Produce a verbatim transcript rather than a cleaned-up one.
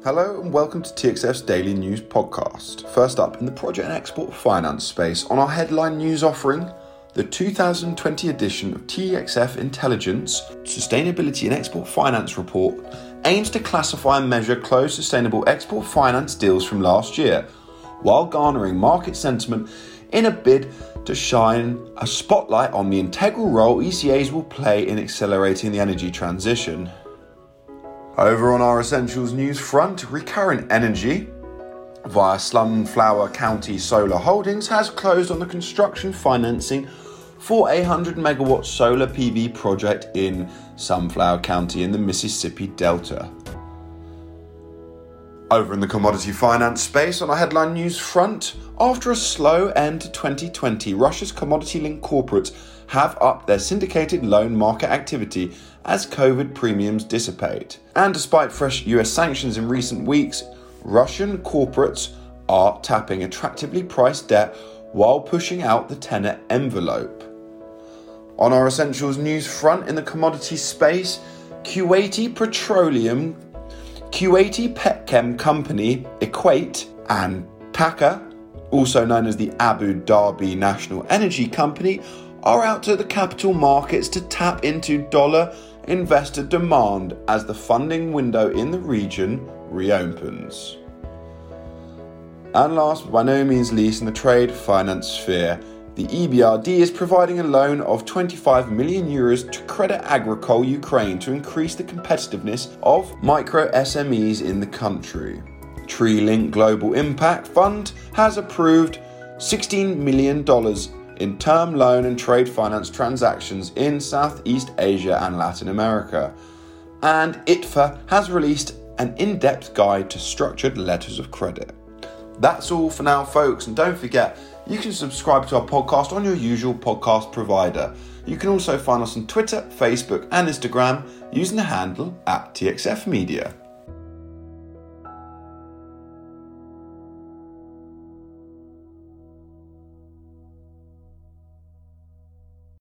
Hello and welcome to T X F's Daily News Podcast. First up, in the project and export finance space, on our headline news offering, the two thousand twenty edition of T X F Intelligence Sustainability and Export Finance Report aims to classify and measure closed sustainable export finance deals from last year, while garnering market sentiment in a bid to shine a spotlight on the integral role E C As will play in accelerating the energy transition. Over on our Essentials news front, Recurrent Energy, via Sunflower County Solar Holdings, has closed on the construction financing for a one hundred megawatt solar P V project in Sunflower County in the Mississippi Delta. Over in the commodity finance space, on our headline news front, after a slow end to twenty twenty, Russia's commodity-linked corporates have upped their syndicated loan market activity as COVID premiums dissipate. And despite fresh U S sanctions in recent weeks, Russian corporates are tapping attractively priced debt while pushing out the tenor envelope. On our Essentials news front, in the commodity space, Kuwaiti Petroleum, Kuwaiti Petchem company Equate, and Paca, also known as the Abu Dhabi National Energy Company, are out to the capital markets to tap into dollar investor demand as the funding window in the region reopens. And last but by no means least, in the trade finance sphere, the E B R D is providing a loan of twenty-five million euros to Credit Agricole Ukraine to increase the competitiveness of micro S M Es in the country. TreeLink Global Impact Fund has approved sixteen million dollars in term loan and trade finance transactions in Southeast Asia and Latin America. And I T F A has released an in-depth guide to structured letters of credit. That's all for now, folks, and don't forget, you can subscribe to our podcast on your usual podcast provider. You can also find us on Twitter, Facebook and Instagram using the handle at T X F Media.